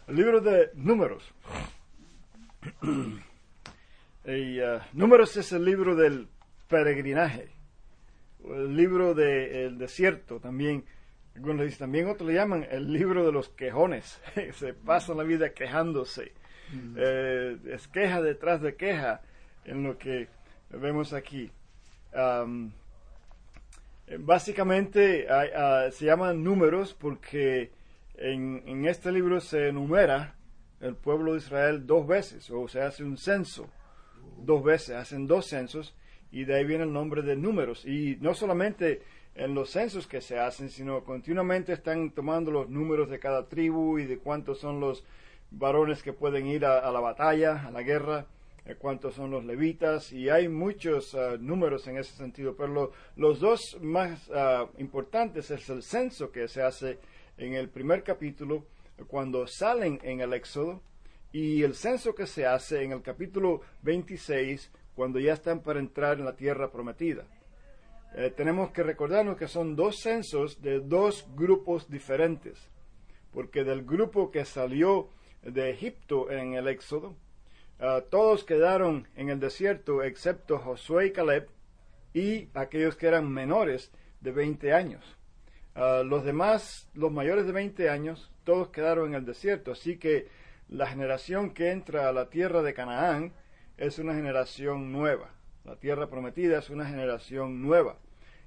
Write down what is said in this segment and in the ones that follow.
El libro de Números. Números es el libro del peregrinaje, el libro del desierto también. Algunos dicen, también otros le llaman el libro de los quejones. Se pasan la vida quejándose. Es queja detrás de queja en lo que vemos aquí. Básicamente se llaman números porque en este libro se enumera el pueblo de Israel 2 veces, o se hace un censo 2 veces, hacen 2 censos, y de ahí viene el nombre de números. Y no solamente en los censos que se hacen, sino continuamente están tomando los números de cada tribu y de cuántos son los varones que pueden ir a la batalla, a la guerra, cuántos son los levitas, y hay muchos números en ese sentido, pero los dos más importantes es el censo que se hace en el primer capítulo cuando salen en el Éxodo, y el censo que se hace en el capítulo 26 cuando ya están para entrar en la tierra prometida. Tenemos que recordarnos que son 2 censos de 2 grupos diferentes, porque del grupo que salió de Egipto en el Éxodo, todos quedaron en el desierto excepto Josué y Caleb y aquellos que eran menores de 20 años. Los demás, los mayores de 20 años, todos quedaron en el desierto, así que la generación que entra a la tierra de Canaán es una generación nueva. La tierra prometida es una generación nueva.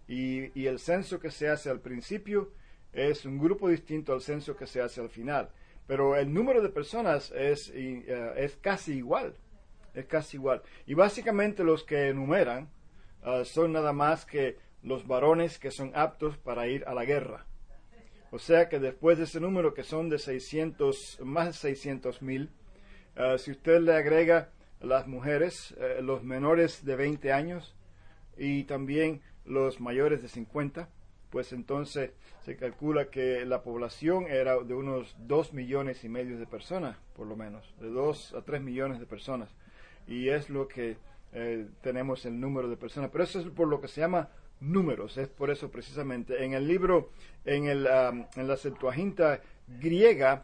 Y el censo que se hace al principio es un grupo distinto al censo que se hace al final. Pero el número de personas es casi igual. Es casi igual. Y básicamente los que enumeran son nada más que los varones que son aptos para ir a la guerra. O sea que después de ese número, que son de 600, más de 600,000, si usted le agrega las mujeres, los menores de 20 años y también los mayores de 50, pues entonces se calcula que la población era de unos 2,5 millones de personas, por lo menos, de 2 a 3 millones de personas. Y es lo que tenemos el número de personas. Pero eso es por lo que se llama números, es por eso precisamente. En el libro, en la Septuaginta griega,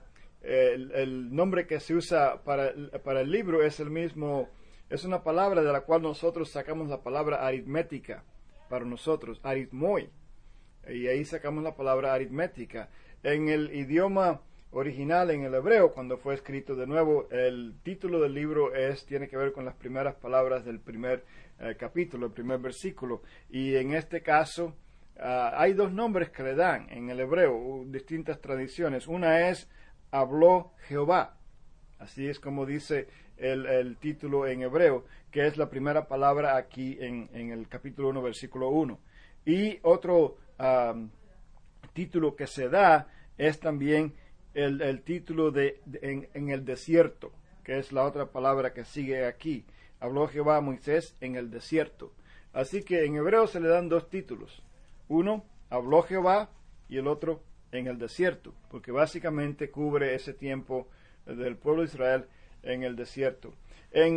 el nombre que se usa para el libro es el mismo, es una palabra de la cual nosotros sacamos la palabra aritmética para nosotros, aritmoi, y ahí sacamos la palabra aritmética. En el idioma original, en el hebreo, cuando fue escrito de nuevo, el título del libro tiene que ver con las primeras palabras del primer capítulo, el primer versículo, y en este caso hay 2 nombres que le dan en el hebreo, distintas tradiciones. Una es habló Jehová, así es como dice el título en hebreo, que es la primera palabra aquí en el capítulo 1, versículo 1. Y otro título que se da es también el título en el desierto, que es la otra palabra que sigue aquí. Habló Jehová a Moisés en el desierto. Así que en hebreo se le dan 2 títulos. Uno, habló Jehová, y el otro, en el desierto, porque básicamente cubre ese tiempo del pueblo de Israel en el desierto. En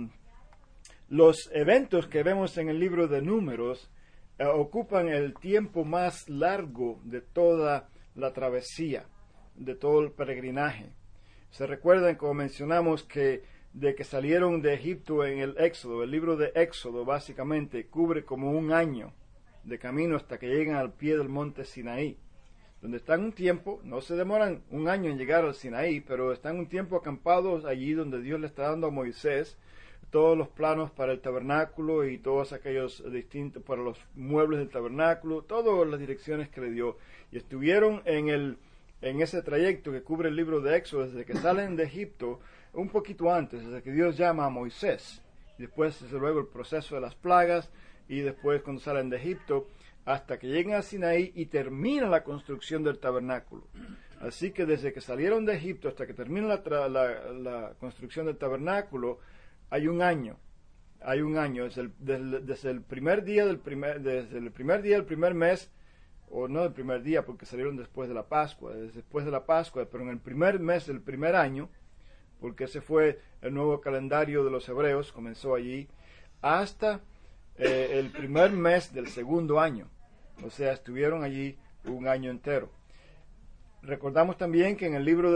los eventos que vemos en el libro de Números ocupan el tiempo más largo de toda la travesía, de todo el peregrinaje. Se recuerdan, como mencionamos, que de que salieron de Egipto en el Éxodo. El libro de Éxodo básicamente cubre como 1 año de camino hasta que llegan al pie del monte Sinaí, donde están un tiempo, no se demoran 1 año en llegar al Sinaí, pero están un tiempo acampados allí donde Dios le está dando a Moisés todos los planos para el tabernáculo y todos aquellos distintos para los muebles del tabernáculo, todas las direcciones que le dio. Y estuvieron en ese trayecto que cubre el libro de Éxodo, desde que salen de Egipto, un poquito antes, desde que Dios llama a Moisés, y después desde luego el proceso de las plagas, y después cuando salen de Egipto, hasta que lleguen a Sinaí y termina la construcción del tabernáculo. Así que desde que salieron de Egipto hasta que termina la construcción del tabernáculo, hay 1 año. Hay 1 año, desde el primer día del primer mes, o no del primer día, porque salieron después de la Pascua, después de la Pascua, pero en el primer mes del primer año, porque ese fue el nuevo calendario de los hebreos, comenzó allí, hasta el primer mes del segundo año. O sea, estuvieron allí 1 año entero. Recordamos también que en el libro de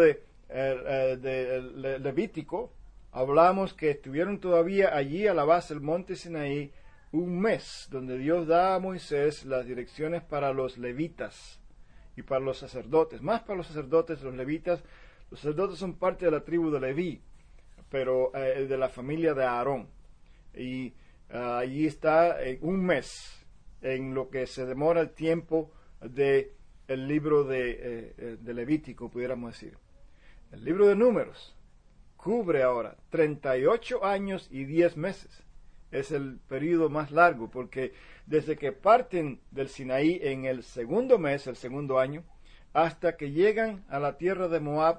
Levítico, hablamos que estuvieron todavía allí a la base del monte Sinaí un mes, donde Dios da a Moisés las direcciones para los levitas y para los sacerdotes, más para los sacerdotes, los levitas. Los sacerdotes son parte de la tribu de Leví, pero de la familia de Aarón. Y allí está un mes en lo que se demora el tiempo de el libro de Levítico, pudiéramos decir. El libro de Números cubre ahora 38 años y 10 meses. Es el periodo más largo, porque desde que parten del Sinaí en el segundo mes, el segundo año, hasta que llegan a la tierra de Moab,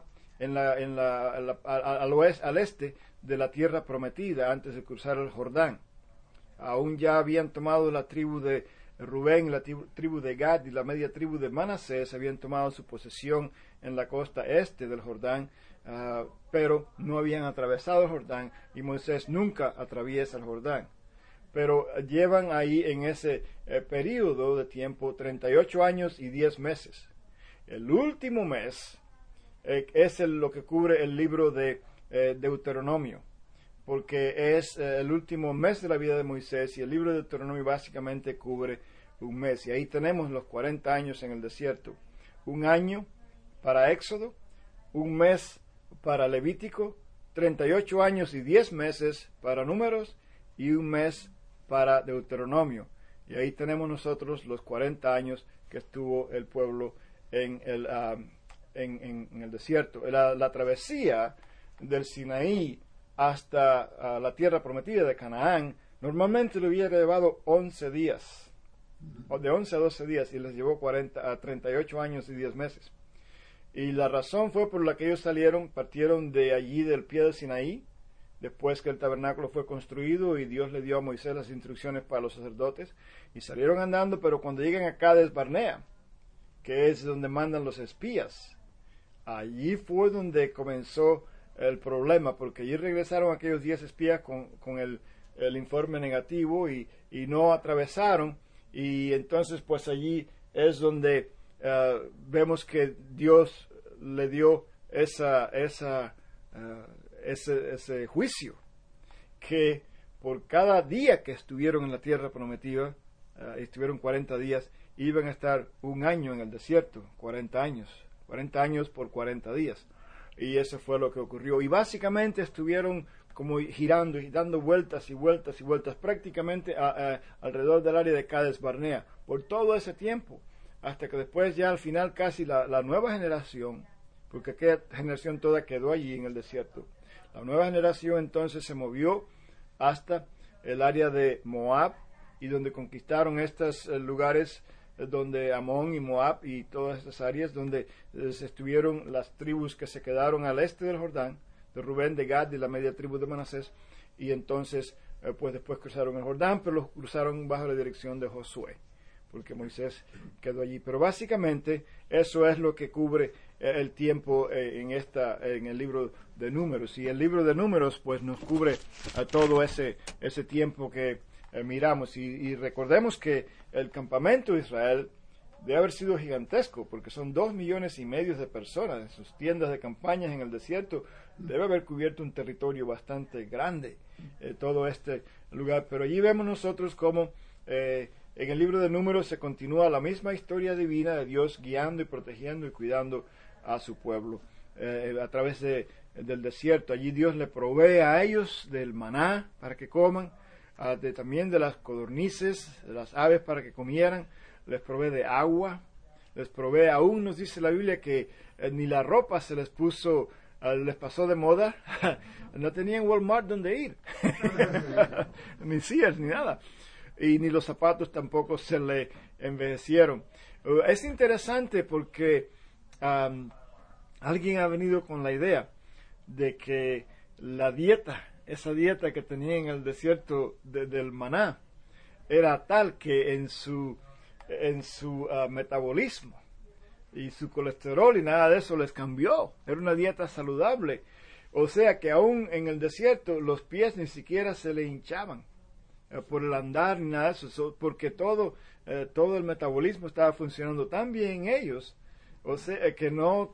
al este de la tierra prometida, antes de cruzar el Jordán. Aún ya habían tomado la tribu de Rubén, la tribu de Gad y la media tribu de Manasés, habían tomado su posesión en la costa este del Jordán, pero no habían atravesado el Jordán, y Moisés nunca atraviesa el Jordán. Pero llevan ahí en ese periodo de tiempo 38 años y 10 meses. El último mes es lo que cubre el libro de Deuteronomio, porque es el último mes de la vida de Moisés, y el libro de Deuteronomio básicamente cubre un mes. Y ahí tenemos los 40 años en el desierto. Un año para Éxodo, un mes para Levítico, 38 años y 10 meses para Números, y un mes para Deuteronomio. Y ahí tenemos nosotros los 40 años que estuvo el pueblo en el desierto. La travesía del Sinaí hasta la tierra prometida de Canaán normalmente le hubiera llevado 11 días, o de 11 a 12 días, y les llevó 38 años y 10 meses. Y la razón fue por la que ellos partieron de allí del pie del Sinaí, después que el tabernáculo fue construido y Dios le dio a Moisés las instrucciones para los sacerdotes, y salieron andando, pero cuando llegan a Cades Barnea, que es donde mandan los espías, allí fue donde comenzó el problema, porque allí regresaron aquellos 10 espías con el informe negativo y no atravesaron, y entonces pues allí es donde vemos que Dios le dio ese juicio, que por cada día que estuvieron en la tierra prometida, estuvieron 40 días, iban a estar un año en el desierto, 40 años por 40 días. Y eso fue lo que ocurrió. Y básicamente estuvieron como girando y dando vueltas y vueltas y vueltas prácticamente alrededor del área de Cades Barnea por todo ese tiempo, hasta que después ya al final casi la nueva generación, porque aquella generación toda quedó allí en el desierto, la nueva generación entonces se movió hasta el área de Moab, y donde conquistaron estos lugares donde Amón y Moab y todas estas áreas donde estuvieron las tribus que se quedaron al este del Jordán, de Rubén, de Gad y la media tribu de Manasés, y entonces pues después cruzaron el Jordán, pero los cruzaron bajo la dirección de Josué, porque Moisés quedó allí. Pero básicamente eso es lo que cubre el tiempo en el libro de Números, y el libro de Números pues nos cubre todo ese tiempo que miramos, y recordemos que el campamento de Israel debe haber sido gigantesco, porque son 2,5 millones de personas en sus tiendas de campañas en el desierto. Debe haber cubierto un territorio bastante grande, todo este lugar. Pero allí vemos nosotros cómo en el libro de Números se continúa la misma historia divina de Dios guiando y protegiendo y cuidando a su pueblo a través del desierto. Allí Dios le provee a ellos del maná para que coman, también de las codornices, de las aves para que comieran, les provee de agua, les provee, aún nos dice la Biblia que ni la ropa se les pasó de moda, no tenían Walmart donde ir, ni Sears, ni nada, y ni los zapatos tampoco se le envejecieron. Es interesante porque alguien ha venido con la idea de que la dieta, esa dieta que tenía en el desierto del maná, era tal que en su metabolismo y su colesterol y nada de eso les cambió. Era una dieta saludable. O sea que aún en el desierto los pies ni siquiera se le hinchaban por el andar ni nada de eso, porque todo el metabolismo estaba funcionando tan bien en ellos, o sea que no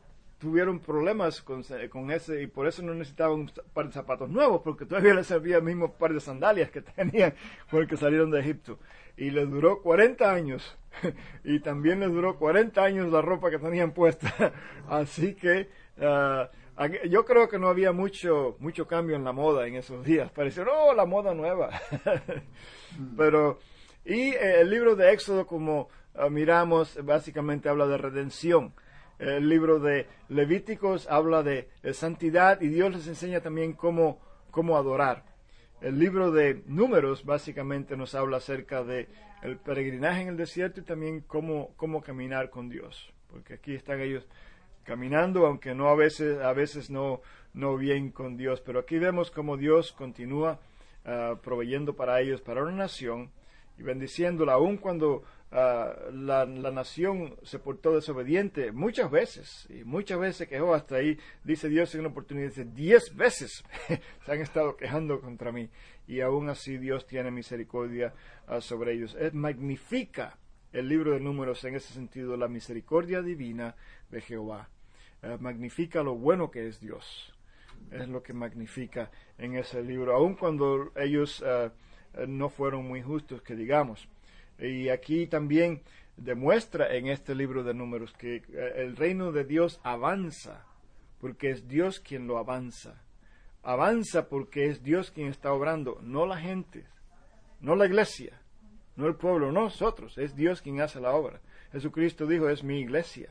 tuvieron problemas con ese, y por eso no necesitaban un par de zapatos nuevos, porque todavía les servía el mismo par de sandalias que tenían con el que salieron de Egipto. Y les duró 40 años, y también les duró 40 años la ropa que tenían puesta. Así que yo creo que no había mucho cambio en la moda en esos días. Pareció, oh, la moda nueva. Pero, y el libro de Éxodo, como miramos, básicamente habla de redención. El libro de Levíticos habla de santidad, y Dios les enseña también cómo adorar. El libro de Números básicamente nos habla acerca de el peregrinaje en el desierto y también cómo caminar con Dios. Porque aquí están ellos caminando, aunque no a veces no bien con Dios. Pero aquí vemos cómo Dios continúa proveyendo para ellos, para una nación, y bendiciéndola, aun cuando la nación se portó desobediente muchas veces se quejó. Hasta ahí dice Dios en una oportunidad, dice, 10 veces se han estado quejando contra mí, y aún así Dios tiene misericordia sobre ellos. Magnifica el libro de Números en ese sentido la misericordia divina de Jehová. Magnifica lo bueno que es Dios. Es lo que magnifica en ese libro, aun cuando ellos no fueron muy justos, que digamos. Y aquí también demuestra en este libro de Números que el reino de Dios avanza, porque es Dios quien lo avanza. Avanza porque es Dios quien está obrando, no la gente, no la iglesia, no el pueblo, no nosotros, es Dios quien hace la obra. Jesucristo dijo, es mi iglesia.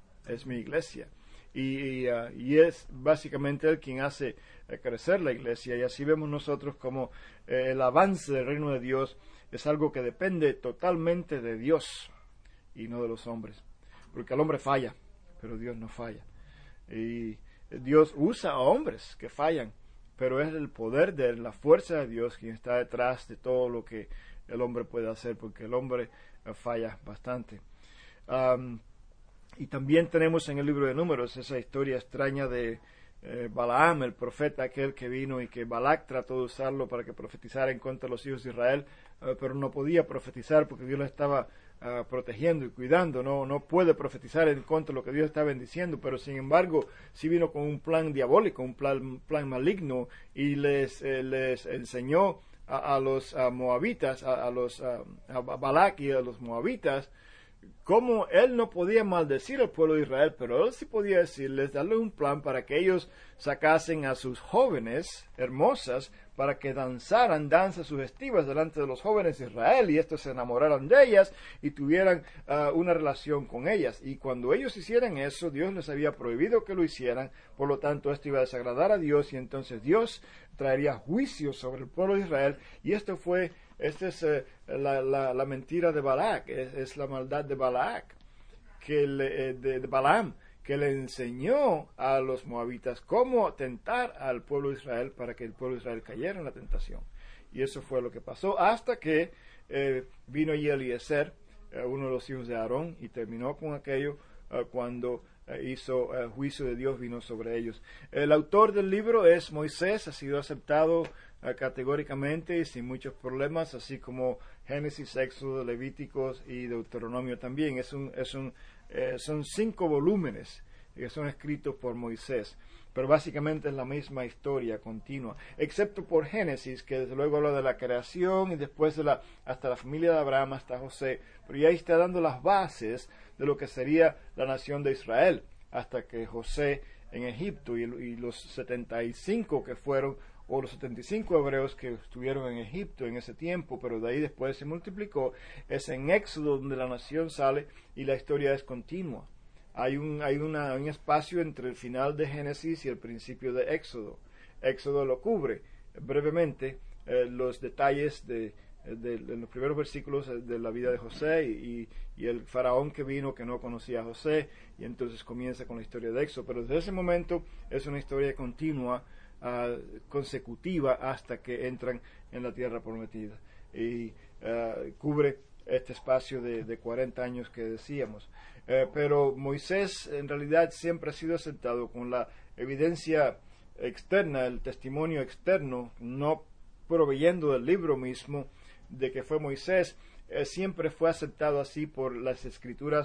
Y es básicamente Él quien hace crecer la iglesia, y así vemos nosotros como el avance del reino de Dios es algo que depende totalmente de Dios y no de los hombres, porque el hombre falla, pero Dios no falla, y Dios usa a hombres que fallan, pero es el poder de la fuerza de Dios quien está detrás de todo lo que el hombre puede hacer, porque el hombre falla bastante. Y también tenemos en el libro de Números esa historia extraña de Balaam, el profeta aquel que vino y que Balac trató de usarlo para que profetizara en contra de los hijos de Israel, pero no podía profetizar porque Dios lo estaba protegiendo y cuidando. No puede profetizar en contra de lo que Dios está bendiciendo, pero sin embargo sí vino con un plan diabólico, un plan maligno, y les enseñó a los moabitas, a Balac y a los moabitas, cómo él no podía maldecir al pueblo de Israel, pero él sí podía decirles, darle un plan para que ellos sacasen a sus jóvenes hermosas para que danzaran danzas sugestivas delante de los jóvenes de Israel, y estos se enamoraran de ellas y tuvieran una relación con ellas. Y cuando ellos hicieran eso, Dios les había prohibido que lo hicieran, por lo tanto esto iba a desagradar a Dios, y entonces Dios traería juicio sobre el pueblo de Israel. Y esta es la mentira de Balac, es la maldad de Balac, de Balaam, que le enseñó a los moabitas cómo tentar al pueblo de Israel para que el pueblo de Israel cayera en la tentación. Y eso fue lo que pasó hasta que vino Eliezer, uno de los hijos de Aarón, y terminó con aquello cuando hizo juicio de Dios, vino sobre ellos. El autor del libro es Moisés, ha sido aceptado categóricamente y sin muchos problemas, así como Génesis, Éxodo, Levíticos y Deuteronomio también. Son 5 volúmenes que son escritos por Moisés, pero básicamente es la misma historia continua, excepto por Génesis, que desde luego habla de la creación, y después hasta la familia de Abraham, hasta José, pero ya ahí está dando las bases de lo que sería la nación de Israel, hasta que José en Egipto y los 75 que fueron, o los 75 hebreos que estuvieron en Egipto en ese tiempo, pero de ahí después se multiplicó. Es en Éxodo donde la nación sale y la historia es continua. Hay un espacio entre el final de Génesis y el principio de Éxodo. Éxodo lo cubre brevemente, los detalles de los primeros versículos de la vida de José y el faraón que vino que no conocía a José, y entonces comienza con la historia de Éxodo, pero desde ese momento es una historia continua, consecutiva, hasta que entran en la tierra prometida, y cubre este espacio de 40 años que decíamos. Pero Moisés en realidad siempre ha sido aceptado con la evidencia externa, el testimonio externo, no proveyendo del libro mismo de que fue Moisés. Siempre fue aceptado así por las escrituras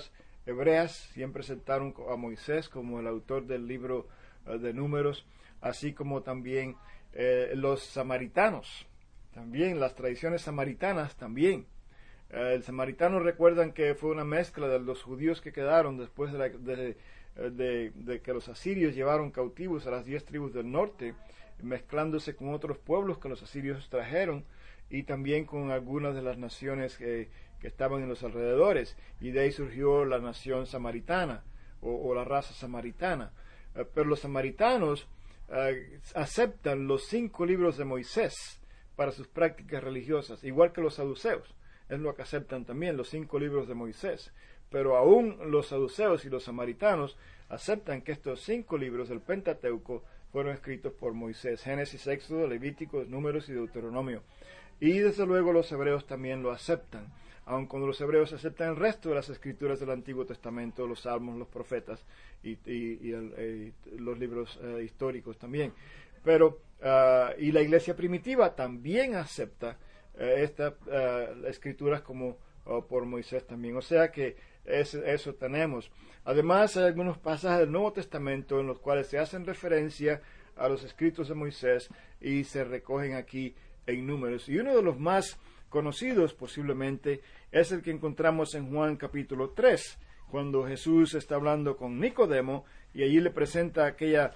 hebreas siempre aceptaron a Moisés como el autor del libro de Números, así como también los samaritanos, también las tradiciones samaritanas también. El samaritano recuerdan que fue una mezcla de los judíos que quedaron después de que los asirios llevaron cautivos a las 10 tribus del norte, mezclándose con otros pueblos que los asirios trajeron y también con algunas de las naciones que estaban en los alrededores, y de ahí surgió la nación samaritana o la raza samaritana. Pero los samaritanos aceptan los 5 libros de Moisés para sus prácticas religiosas, igual que los saduceos. Es lo que aceptan también, los 5 libros de Moisés. Pero aún los saduceos y los samaritanos aceptan que estos 5 libros del Pentateuco fueron escritos por Moisés: Génesis, Éxodo, Levíticos, Números y Deuteronomio. Y desde luego los hebreos también lo aceptan, aun cuando los hebreos aceptan el resto de las escrituras del Antiguo Testamento, los salmos, los profetas y los libros históricos también. Pero y la iglesia primitiva también acepta estas escrituras como por Moisés también. O sea que eso tenemos. Además, hay algunos pasajes del Nuevo Testamento en los cuales se hacen referencia a los escritos de Moisés y se recogen aquí en Números. Y uno de los más conocidos posiblemente es el que encontramos en Juan capítulo 3, cuando Jesús está hablando con Nicodemo y allí le presenta aquella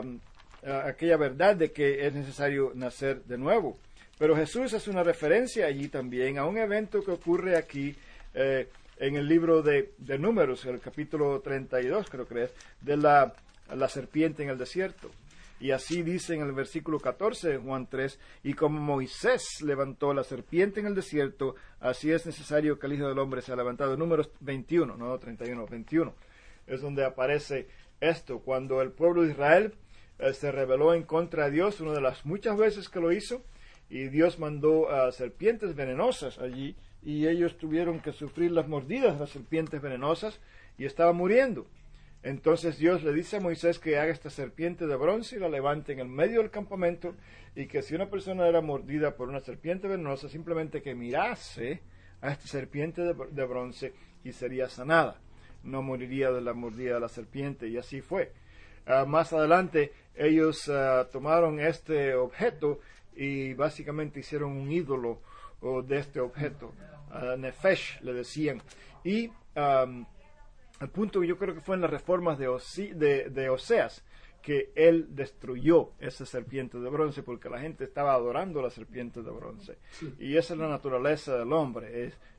verdad de que es necesario nacer de nuevo. Pero Jesús hace una referencia allí también a un evento que ocurre aquí en el libro de Números, el capítulo 32 creo que es, de la serpiente en el desierto. Y así dice en el versículo 14 de Juan 3, y como Moisés levantó la serpiente en el desierto, así es necesario que el Hijo del Hombre sea levantado. Números 21, no 31, 21. Es donde aparece esto, cuando el pueblo de Israel se rebeló en contra de Dios, una de las muchas veces que lo hizo, y Dios mandó a serpientes venenosas allí, y ellos tuvieron que sufrir las mordidas de las serpientes venenosas, y estaban muriendo. Entonces Dios le dice a Moisés que haga esta serpiente de bronce y la levante en el medio del campamento, y que si una persona era mordida por una serpiente venenosa, simplemente que mirase a esta serpiente de bronce y sería sanada. No moriría de la mordida de la serpiente, y así fue. Más adelante ellos tomaron este objeto y básicamente hicieron un ídolo de este objeto. Nefesh le decían. Y al punto que yo creo que fue en las reformas de Oseas que él destruyó esa serpiente de bronce, porque la gente estaba adorando la serpiente de bronce. Sí. Y esa es la naturaleza del hombre, es